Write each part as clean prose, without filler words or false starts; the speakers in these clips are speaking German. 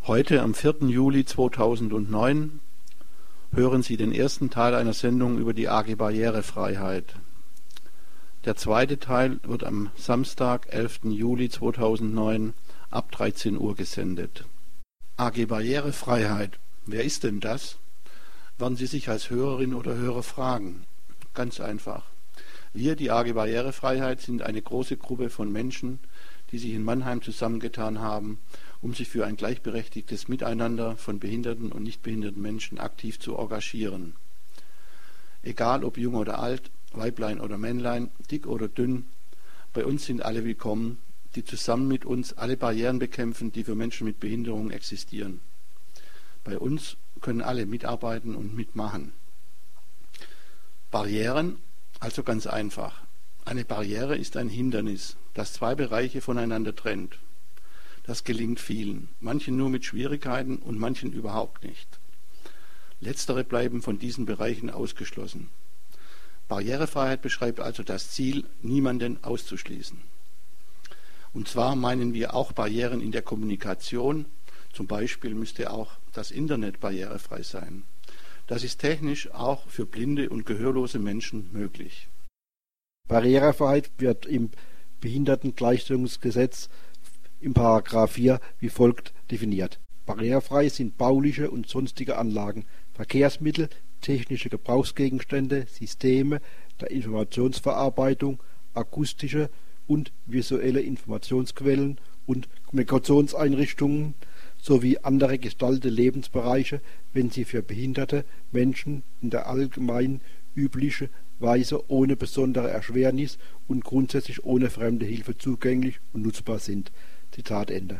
Heute am 4. Juli 2009 hören Sie den ersten Teil einer Sendung über die AG Barrierefreiheit. Der zweite Teil wird am Samstag, 11. Juli 2009 ab 13 Uhr gesendet. AG Barrierefreiheit, wer ist denn das? Werden Sie sich als Hörerin oder Hörer fragen. Ganz einfach. Wir, die AG Barrierefreiheit, sind eine große Gruppe von Menschen, die sich in Mannheim zusammengetan haben, um sich für ein gleichberechtigtes Miteinander von behinderten und nicht behinderten Menschen aktiv zu engagieren. Egal ob jung oder alt, Weiblein oder Männlein, dick oder dünn, bei uns sind alle willkommen, die zusammen mit uns alle Barrieren bekämpfen, die für Menschen mit Behinderung existieren. Bei uns können alle mitarbeiten und mitmachen. Barrieren, also ganz einfach. Eine Barriere ist ein Hindernis, das zwei Bereiche voneinander trennt. Das gelingt vielen, manchen nur mit Schwierigkeiten und manchen überhaupt nicht. Letztere bleiben von diesen Bereichen ausgeschlossen. Barrierefreiheit beschreibt also das Ziel, niemanden auszuschließen. Und zwar meinen wir auch Barrieren in der Kommunikation, zum Beispiel müsste auch das Internet barrierefrei sein. Das ist technisch auch für blinde und gehörlose Menschen möglich. Barrierefreiheit wird im Behindertengleichstellungsgesetz im § 4 wie folgt definiert. Barrierefrei sind bauliche und sonstige Anlagen, Verkehrsmittel, technische Gebrauchsgegenstände, Systeme der Informationsverarbeitung, akustische und visuelle Informationsquellen und Kommunikationseinrichtungen sowie andere gestaltete Lebensbereiche, wenn sie für behinderte Menschen in der allgemein üblichen Weise ohne besondere Erschwernis und grundsätzlich ohne fremde Hilfe zugänglich und nutzbar sind. Zitat Ende.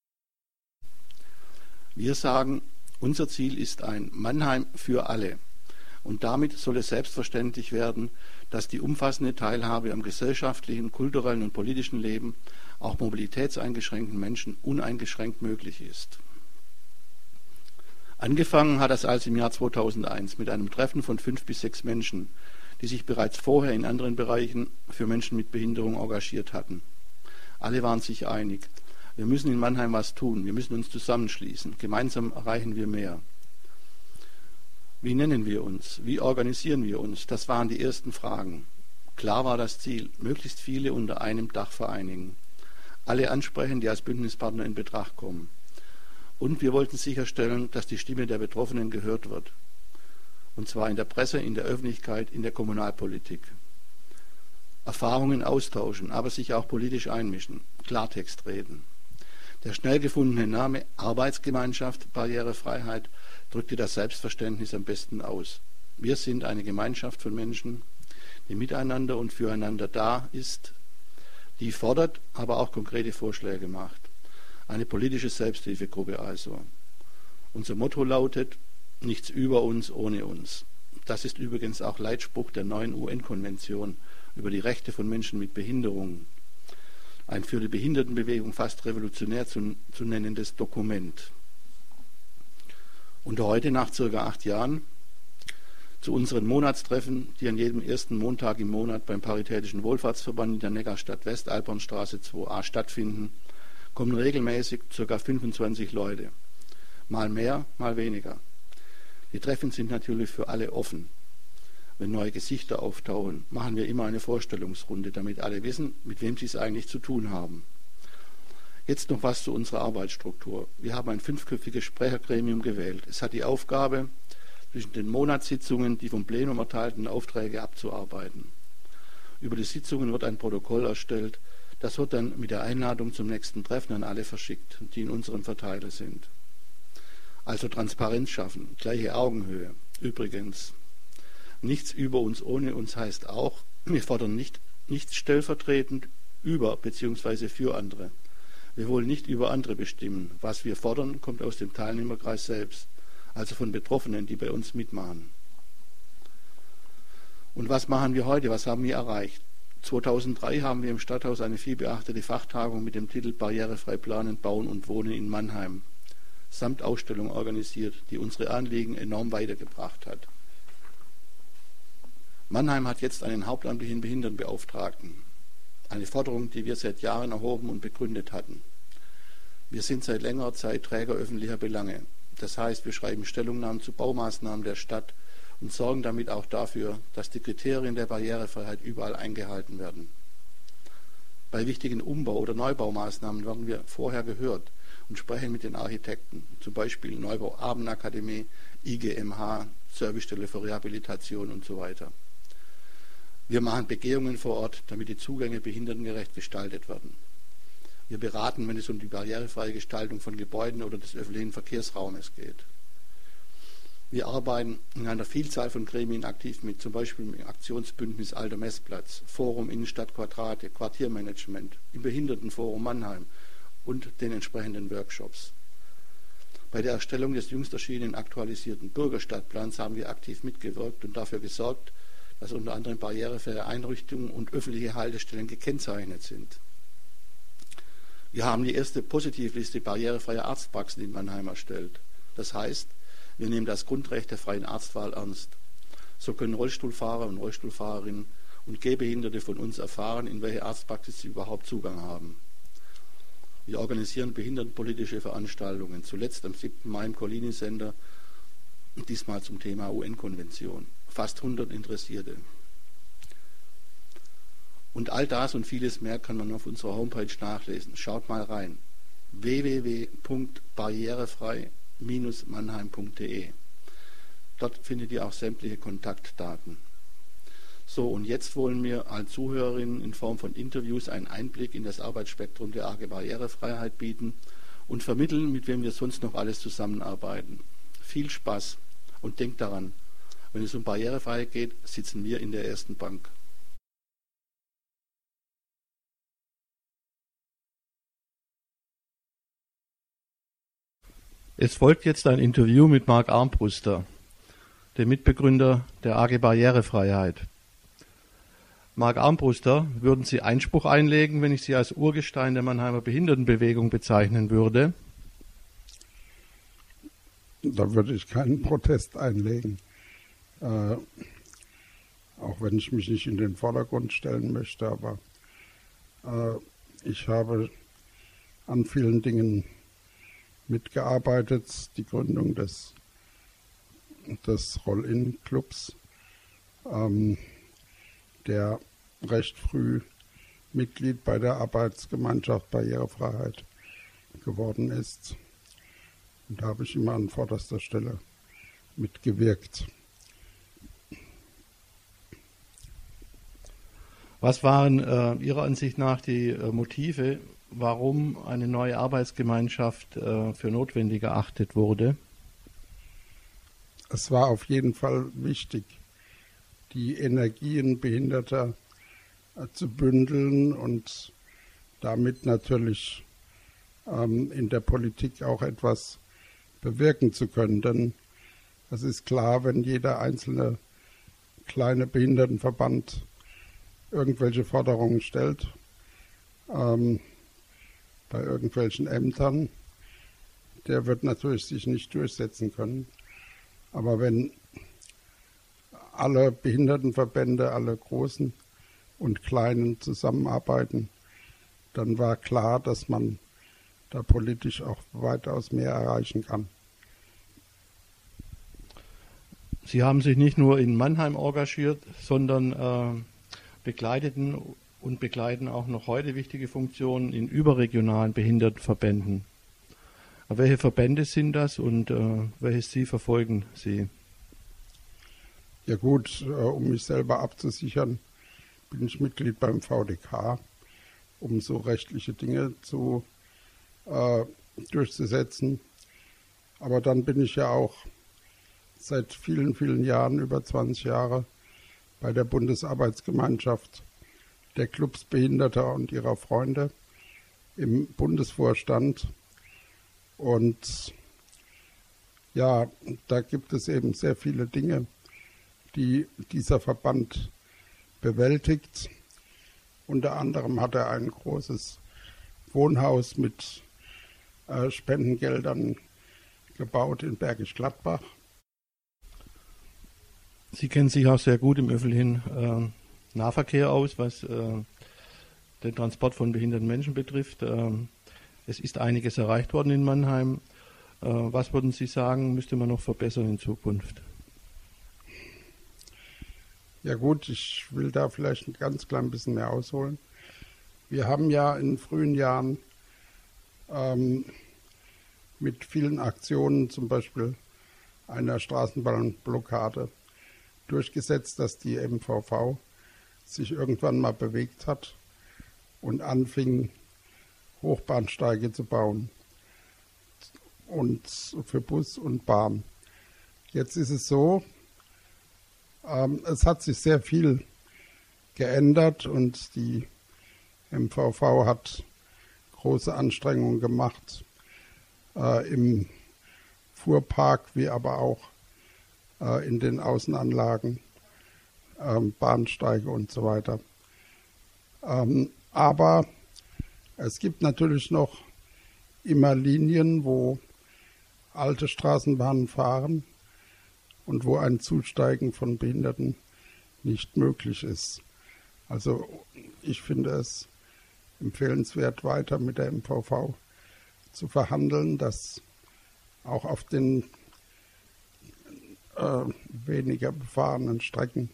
Wir sagen, unser Ziel ist ein Mannheim für alle. Und damit soll es selbstverständlich werden, dass die umfassende Teilhabe am gesellschaftlichen, kulturellen und politischen Leben auch mobilitätseingeschränkten Menschen uneingeschränkt möglich ist. Angefangen hat das also im Jahr 2001 mit einem Treffen von 5 bis 6 Menschen, die sich bereits vorher in anderen Bereichen für Menschen mit Behinderung engagiert hatten. Alle waren sich einig, wir müssen in Mannheim was tun, wir müssen uns zusammenschließen, gemeinsam erreichen wir mehr. Wie nennen wir uns? Wie organisieren wir uns? Das waren die ersten Fragen. Klar war das Ziel, möglichst viele unter einem Dach vereinigen. Alle ansprechen, die als Bündnispartner in Betracht kommen. Und wir wollten sicherstellen, dass die Stimme der Betroffenen gehört wird. Und zwar in der Presse, in der Öffentlichkeit, in der Kommunalpolitik. Erfahrungen austauschen, aber sich auch politisch einmischen, Klartext reden. Der schnell gefundene Name Arbeitsgemeinschaft Barrierefreiheit drückte das Selbstverständnis am besten aus. Wir sind eine Gemeinschaft von Menschen, die miteinander und füreinander da ist, die fordert, aber auch konkrete Vorschläge macht. Eine politische Selbsthilfegruppe also. Unser Motto lautet, nichts über uns ohne uns. Das ist übrigens auch Leitspruch der neuen UN-Konvention über die Rechte von Menschen mit Behinderungen. Ein für die Behindertenbewegung fast revolutionär zu nennendes Dokument. Und heute, nach ca. 8 Jahren, zu unseren Monatstreffen, die an jedem ersten Montag im Monat beim Paritätischen Wohlfahrtsverband in der Neckarstadt West, Albornstraße 2a stattfinden, kommen regelmäßig ca. 25 Leute. Mal mehr, mal weniger. Die Treffen sind natürlich für alle offen. Wenn neue Gesichter auftauchen, machen wir immer eine Vorstellungsrunde, damit alle wissen, mit wem sie es eigentlich zu tun haben. Jetzt noch was zu unserer Arbeitsstruktur. Wir haben ein 5-köpfiges Sprechergremium gewählt. Es hat die Aufgabe, zwischen den Monatssitzungen die vom Plenum erteilten Aufträge abzuarbeiten. Über die Sitzungen wird ein Protokoll erstellt. Das wird dann mit der Einladung zum nächsten Treffen an alle verschickt, die in unserem Verteiler sind. Also Transparenz schaffen, gleiche Augenhöhe. Übrigens, nichts über uns ohne uns heißt auch, wir fordern nichts stellvertretend über bzw. für andere. Wir wollen nicht über andere bestimmen. Was wir fordern, kommt aus dem Teilnehmerkreis selbst, also von Betroffenen, die bei uns mitmachen. Und was machen wir heute? Was haben wir erreicht? 2003 haben wir im Stadthaus eine vielbeachtete Fachtagung mit dem Titel Barrierefrei planen, bauen und wohnen in Mannheim samt Ausstellung organisiert, die unsere Anliegen enorm weitergebracht hat. Mannheim hat jetzt einen hauptamtlichen Behindertenbeauftragten, eine Forderung, die wir seit Jahren erhoben und begründet hatten. Wir sind seit längerer Zeit Träger öffentlicher Belange. Das heißt, wir schreiben Stellungnahmen zu Baumaßnahmen der Stadt und sorgen damit auch dafür, dass die Kriterien der Barrierefreiheit überall eingehalten werden. Bei wichtigen Umbau- oder Neubaumaßnahmen werden wir vorher gehört und sprechen mit den Architekten, zum Beispiel Neubau Abendakademie, IGMH, Servicestelle für Rehabilitation und so weiter. Wir machen Begehungen vor Ort, damit die Zugänge behindertengerecht gestaltet werden. Wir beraten, wenn es um die barrierefreie Gestaltung von Gebäuden oder des öffentlichen Verkehrsraumes geht. Wir arbeiten in einer Vielzahl von Gremien aktiv mit, zum Beispiel im Aktionsbündnis Alter Messplatz, Forum Innenstadt Quadrate, Quartiermanagement, im Behindertenforum Mannheim und den entsprechenden Workshops. Bei der Erstellung des jüngst erschienenen aktualisierten Bürgerstadtplans haben wir aktiv mitgewirkt und dafür gesorgt, dass unter anderem barrierefreie Einrichtungen und öffentliche Haltestellen gekennzeichnet sind. Wir haben die erste Positivliste barrierefreier Arztpraxen in Mannheim erstellt. Das heißt, wir nehmen das Grundrecht der freien Arztwahl ernst. So können Rollstuhlfahrer und Rollstuhlfahrerinnen und Gehbehinderte von uns erfahren, in welche Arztpraxis sie überhaupt Zugang haben. Wir organisieren behindertenpolitische Veranstaltungen, zuletzt am 7. Mai im Collini-Center, diesmal zum Thema UN-Konvention. Fast 100 Interessierte. Und all das und vieles mehr kann man auf unserer Homepage nachlesen. Schaut mal rein. www.barrierefrei-mannheim.de. Dort findet ihr auch sämtliche Kontaktdaten. So, und jetzt wollen wir allen Zuhörerinnen in Form von Interviews einen Einblick in das Arbeitsspektrum der AG Barrierefreiheit bieten und vermitteln, mit wem wir sonst noch alles zusammenarbeiten. Viel Spaß und denkt daran, wenn es um Barrierefreiheit geht, sitzen wir in der ersten Bank. Es folgt jetzt ein Interview mit Marc Armbruster, dem Mitbegründer der AG Barrierefreiheit. Marc Armbruster, würden Sie Einspruch einlegen, wenn ich Sie als Urgestein der Mannheimer Behindertenbewegung bezeichnen würde? Da würde ich keinen Protest einlegen. Auch wenn ich mich nicht in den Vordergrund stellen möchte, aber ich habe an vielen Dingen mitgearbeitet, die Gründung des Roll-In-Clubs, der recht früh Mitglied bei der Arbeitsgemeinschaft Barrierefreiheit geworden ist. Und da habe ich immer an vorderster Stelle mitgewirkt. Was waren Ihrer Ansicht nach die Motive, warum eine neue Arbeitsgemeinschaft für notwendig erachtet wurde? Es war auf jeden Fall wichtig, die Energien Behinderter zu bündeln und damit natürlich in der Politik auch etwas bewirken zu können. Denn es ist klar, wenn jeder einzelne kleine Behindertenverband irgendwelche Forderungen stellt, bei irgendwelchen Ämtern, der wird natürlich sich nicht durchsetzen können. Aber wenn alle Behindertenverbände, alle großen und kleinen zusammenarbeiten, dann war klar, dass man da politisch auch weitaus mehr erreichen kann. Sie haben sich nicht nur in Mannheim engagiert, sondern begleiten auch noch heute wichtige Funktionen in überregionalen Behindertenverbänden. Welche Verbände sind das und welches Ziel verfolgen Sie? Ja gut, um mich selber abzusichern, bin ich Mitglied beim VDK, um so rechtliche Dinge durchzusetzen. Aber dann bin ich ja auch seit vielen, vielen Jahren, über 20 Jahre, bei der Bundesarbeitsgemeinschaft der Clubs Behinderter und ihrer Freunde im Bundesvorstand. Und ja, da gibt es eben sehr viele Dinge, die dieser Verband bewältigt. Unter anderem hat er ein großes Wohnhaus mit Spendengeldern gebaut in Bergisch Gladbach. Sie kennen sich auch sehr gut im öffentlichen Nahverkehr aus, was den Transport von behinderten Menschen betrifft. Es ist einiges erreicht worden in Mannheim. Was würden Sie sagen, müsste man noch verbessern in Zukunft? Ja gut, ich will da vielleicht ein ganz klein bisschen mehr ausholen. Wir haben ja in frühen Jahren mit vielen Aktionen, zum Beispiel einer Straßenbahnblockade, durchgesetzt, dass die MVV sich irgendwann mal bewegt hat und anfing, Hochbahnsteige zu bauen und für Bus und Bahn. Jetzt ist es so, es hat sich sehr viel geändert und die MVV hat große Anstrengungen gemacht, im Fuhrpark wie aber auch in den Außenanlagen, Bahnsteige und so weiter. Aber es gibt natürlich noch immer Linien, wo alte Straßenbahnen fahren und wo ein Zusteigen von Behinderten nicht möglich ist. Also ich finde es empfehlenswert, weiter mit der MVV zu verhandeln, dass auch auf den weniger befahrenen Strecken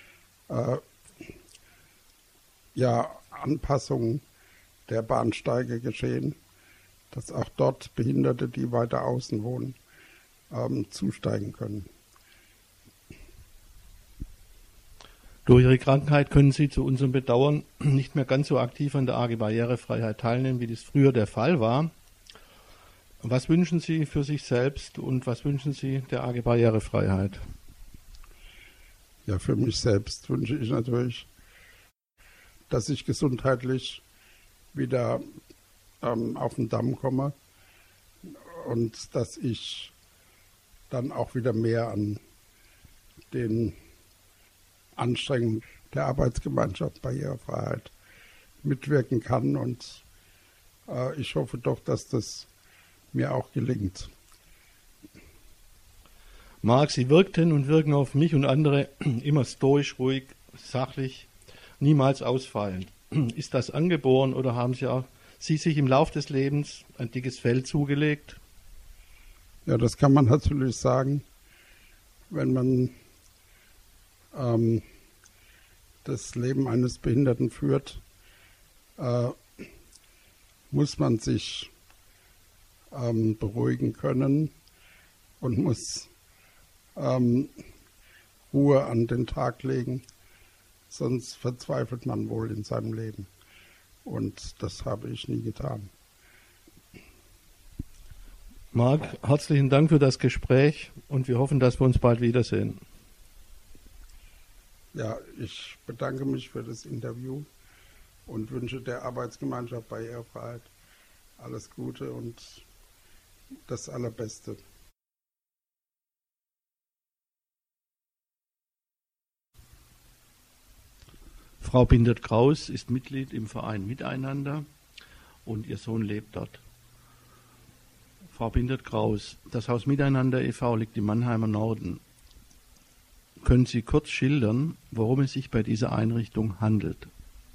Anpassungen der Bahnsteige geschehen, dass auch dort Behinderte, die weiter außen wohnen, zusteigen können. Durch Ihre Krankheit können Sie zu unserem Bedauern nicht mehr ganz so aktiv an der AG Barrierefreiheit teilnehmen, wie das früher der Fall war. Was wünschen Sie für sich selbst und was wünschen Sie der AG Barrierefreiheit? Ja, für mich selbst wünsche ich natürlich, dass ich gesundheitlich wieder auf den Damm komme und dass ich dann auch wieder mehr an den Anstrengungen der Arbeitsgemeinschaft Barrierefreiheit mitwirken kann. Und ich hoffe doch, dass das mir auch gelingt. Marc, Sie wirkten und wirken auf mich und andere immer stoisch, ruhig, sachlich, niemals ausfallend. Ist das angeboren oder haben Sie sich im Lauf des Lebens ein dickes Fell zugelegt? Ja, das kann man natürlich sagen, wenn man das Leben eines Behinderten führt, muss man sich beruhigen können und muss Ruhe an den Tag legen, sonst verzweifelt man wohl in seinem Leben. Und das habe ich nie getan. Marc, herzlichen Dank für das Gespräch und wir hoffen, dass wir uns bald wiedersehen. Ja, ich bedanke mich für das Interview und wünsche der Arbeitsgemeinschaft Barrierefreiheit alles Gute und das Allerbeste. Frau Bindert-Kraus ist Mitglied im Verein Miteinander und ihr Sohn lebt dort. Frau Bindert-Kraus, das Haus Miteinander e.V. liegt im Mannheimer Norden. Können Sie kurz schildern, worum es sich bei dieser Einrichtung handelt?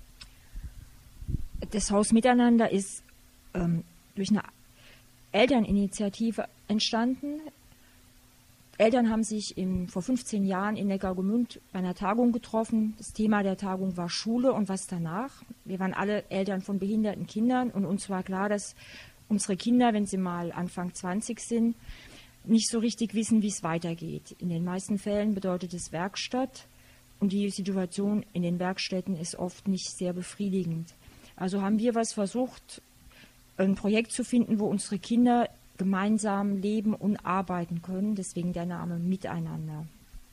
Das Haus Miteinander ist durch eine Elterninitiative entstanden. Eltern haben sich vor 15 Jahren in Neckargemünd bei einer Tagung getroffen. Das Thema der Tagung war Schule und was danach. Wir waren alle Eltern von behinderten Kindern und uns war klar, dass unsere Kinder, wenn sie mal Anfang 20 sind, nicht so richtig wissen, wie es weitergeht. In den meisten Fällen bedeutet es Werkstatt und die Situation in den Werkstätten ist oft nicht sehr befriedigend. Also haben wir versucht, ein Projekt zu finden, wo unsere Kinder gemeinsam leben und arbeiten können, deswegen der Name Miteinander.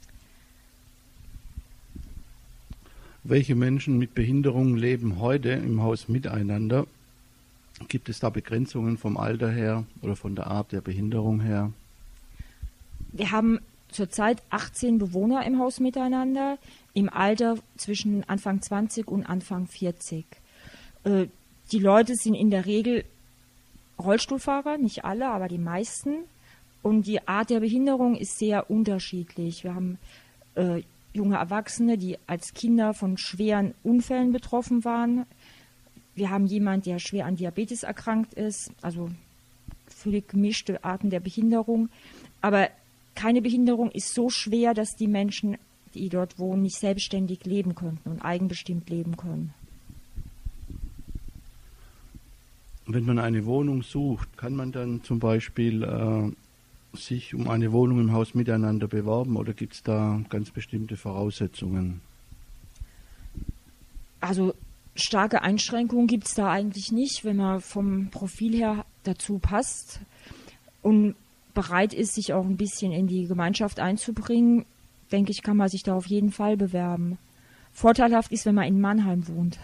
Welche Menschen mit Behinderung leben heute im Haus Miteinander? Gibt es da Begrenzungen vom Alter her oder von der Art der Behinderung her? Wir haben zurzeit 18 Bewohner im Haus Miteinander, im Alter zwischen Anfang 20 und Anfang 40. Die Leute sind in der Regel Rollstuhlfahrer, nicht alle, aber die meisten. Und die Art der Behinderung ist sehr unterschiedlich. Wir haben junge Erwachsene, die als Kinder von schweren Unfällen betroffen waren. wir haben jemanden, der schwer an Diabetes erkrankt ist, also völlig gemischte Arten der Behinderung. Aber keine Behinderung ist so schwer, dass die Menschen, die dort wohnen, nicht selbstständig leben könnten und eigenbestimmt leben können. Wenn man eine Wohnung sucht, kann man dann zum Beispiel sich um eine Wohnung im Haus Miteinander bewerben oder gibt es da ganz bestimmte Voraussetzungen? Also starke Einschränkungen gibt es da eigentlich nicht, wenn man vom Profil her dazu passt und bereit ist, sich auch ein bisschen in die Gemeinschaft einzubringen, denke ich, kann man sich da auf jeden Fall bewerben. Vorteilhaft ist, wenn man in Mannheim wohnt.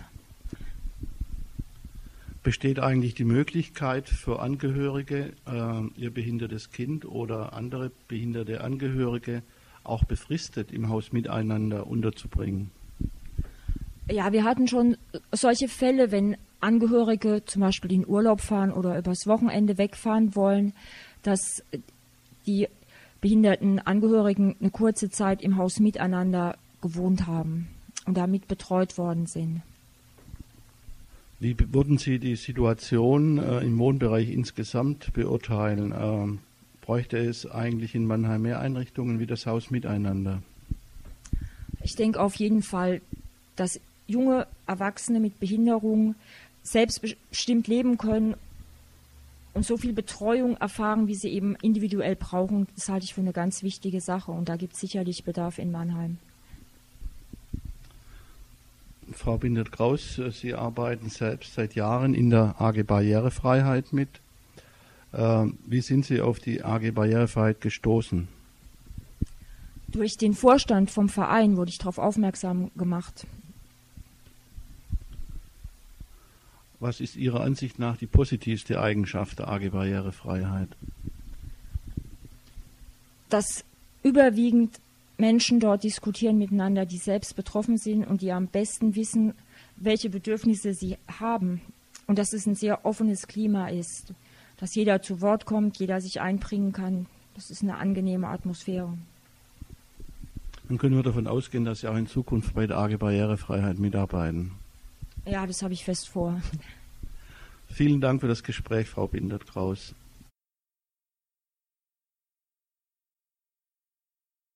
Besteht eigentlich die Möglichkeit für Angehörige, ihr behindertes Kind oder andere behinderte Angehörige auch befristet im Haus Miteinander unterzubringen? Ja, wir hatten schon solche Fälle, wenn Angehörige zum Beispiel in Urlaub fahren oder übers Wochenende wegfahren wollen, dass die behinderten Angehörigen eine kurze Zeit im Haus Miteinander gewohnt haben und damit betreut worden sind. Wie würden Sie die Situation im Wohnbereich insgesamt beurteilen? Bräuchte es eigentlich in Mannheim mehr Einrichtungen wie das Haus Miteinander? Ich denke auf jeden Fall, dass junge Erwachsene mit Behinderung selbstbestimmt leben können und so viel Betreuung erfahren, wie sie eben individuell brauchen. Das halte ich für eine ganz wichtige Sache und da gibt es sicherlich Bedarf in Mannheim. Frau Bindert-Kraus, Sie arbeiten selbst seit Jahren in der AG Barrierefreiheit mit. Wie sind Sie auf die AG Barrierefreiheit gestoßen? Durch den Vorstand vom Verein wurde ich darauf aufmerksam gemacht. Was ist Ihrer Ansicht nach die positivste Eigenschaft der AG Barrierefreiheit? Dass überwiegend Menschen dort diskutieren miteinander, die selbst betroffen sind und die am besten wissen, welche Bedürfnisse sie haben. Und dass es ein sehr offenes Klima ist, dass jeder zu Wort kommt, jeder sich einbringen kann. Das ist eine angenehme Atmosphäre. Dann können wir davon ausgehen, dass Sie auch in Zukunft bei der AG Barrierefreiheit mitarbeiten. Ja, das habe ich fest vor. Vielen Dank für das Gespräch, Frau Bindert-Kraus.